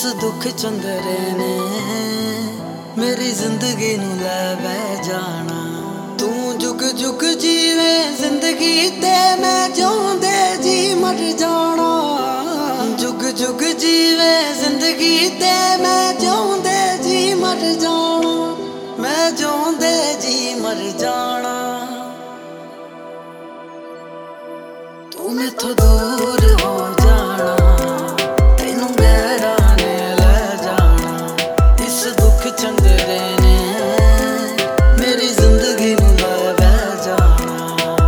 दुख चंदरे ने मेरी जिंदगी नू लै बै जाना। तू जुग जुग जीवे जिंदगी ते मैं जिउंदे जी मर जाना। जुग जुग जीवे जिंदगी ते मैं जिउंदे जी मर जाना। मैं जिउंदे जी मर जाना। तू मैथों दूर हो जाना, तेनू गहरा ने लै जाना। इस दुख चंदरे ने मेरी जिंदगी नू लै बै जाना।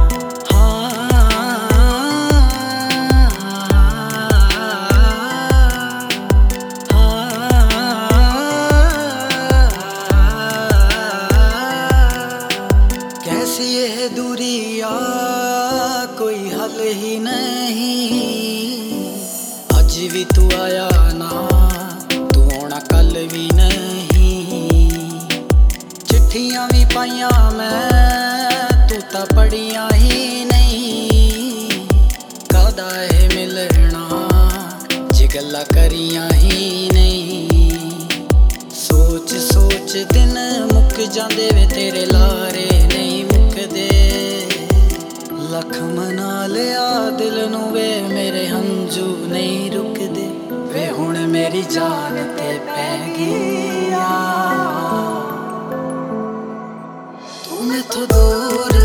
कैसी ये दूरिया कोई हल ही नहीं। अज भी तू आया ना, तू आना कल भी नहीं। चिट्ठियां भी पाइया मैं, तू तां पढ़िया ही नहीं। कादा है मिलना जे गल्लां करिया ही नहीं। सोच सोच दिन मुक जांदे वे तेरे लारे नहीं मुकदे। लख मना लिया दिल नू वे मेरे हंजू नहीं रुकदे। वे हुण मेरी जान ते पै गई। तू मैथों दूर